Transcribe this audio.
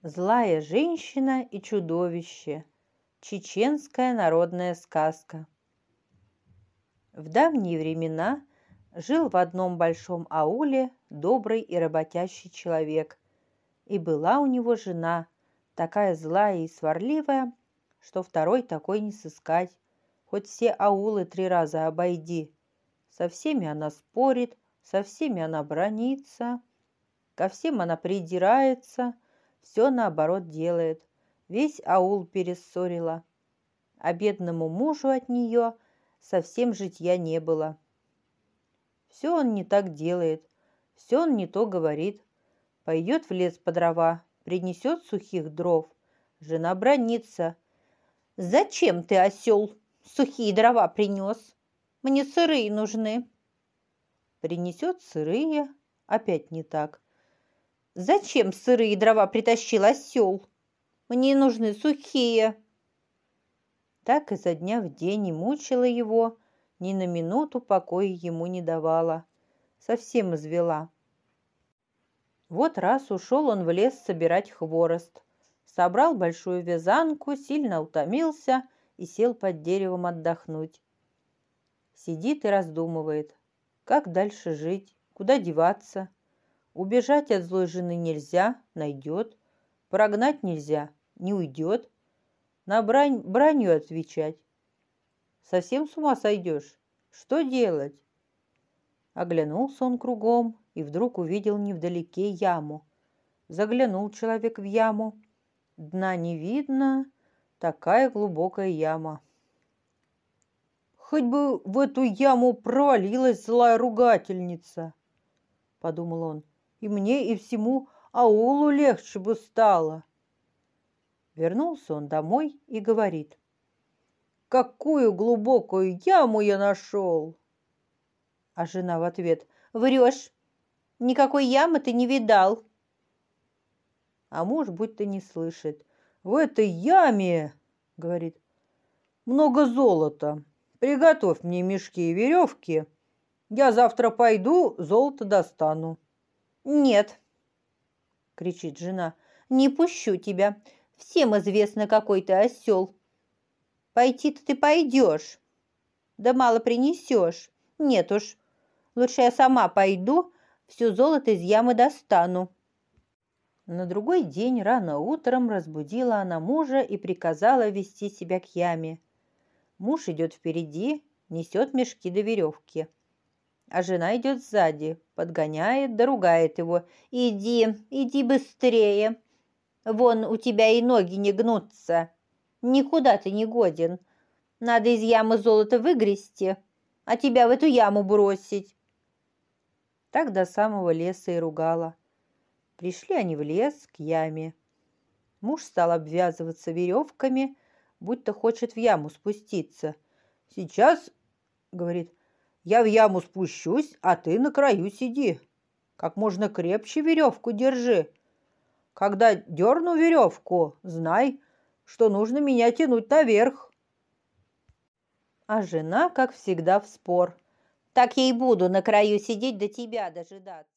Злая женщина и чудовище. Чеченская народная сказка. В давние времена жил в одном большом ауле добрый и работящий человек. И была у него жена, такая злая и сварливая, что второй такой не сыскать. Хоть все аулы 3 раза обойди. Со всеми она спорит, со всеми она бранится, ко всем она придирается, все наоборот делает. Весь аул перессорила. А бедному мужу от нее совсем житья не было. Все он не так делает, все он не то говорит. Пойдет в лес по дрова, принесет сухих дров. Жена бранится. «Зачем ты, осел, сухие дрова принес? Мне сырые нужны». Принесет сырые, опять не так. «Зачем сырые дрова притащил, осел? Мне нужны сухие». Так изо дня в день и мучила его, ни на минуту покоя ему не давала. Совсем извела. Вот раз ушел он в лес собирать хворост. Собрал большую вязанку, сильно утомился и сел под деревом отдохнуть. Сидит и раздумывает, как дальше жить, куда деваться. Убежать от злой жены нельзя, найдет. Прогнать нельзя, не уйдет. На брань бранью отвечать. Совсем с ума сойдешь? Что делать? Оглянулся он кругом и вдруг увидел невдалеке яму. Заглянул человек в яму. Дна не видно, такая глубокая яма. «Хоть бы в эту яму провалилась злая ругательница», — подумал он, — «и мне, и всему аулу легче бы стало». Вернулся он домой и говорит: «Какую глубокую яму я нашел!» А жена в ответ: «Врешь, никакой ямы ты не видал». А муж будто не слышит. «В этой яме, — говорит, — много золота. Приготовь мне мешки и веревки. Я завтра пойду, золото достану». «Нет, — кричит жена, — не пущу тебя. Всем известно, какой ты осел. Пойти-то ты пойдешь, да мало принесешь. Нет уж, лучше я сама пойду, все золото из ямы достану». На другой день рано утром разбудила она мужа и приказала вести себя к яме. Муж идет впереди, несет мешки до веревки. А жена идет сзади, подгоняет да ругает его. «Иди, иди быстрее. Вон у тебя и ноги не гнутся. Никуда ты не годен. Надо из ямы золото выгрести, а тебя в эту яму бросить». Так до самого леса и ругала. Пришли они в лес к яме. Муж стал обвязываться веревками, будто хочет в яму спуститься. «Сейчас, — говорит, — я в яму спущусь, а ты на краю сиди. Как можно крепче веревку держи. Когда дерну веревку, знай, что нужно меня тянуть наверх». А жена, как всегда, в спор: «Так я и буду на краю сидеть, до тебя дожидаться».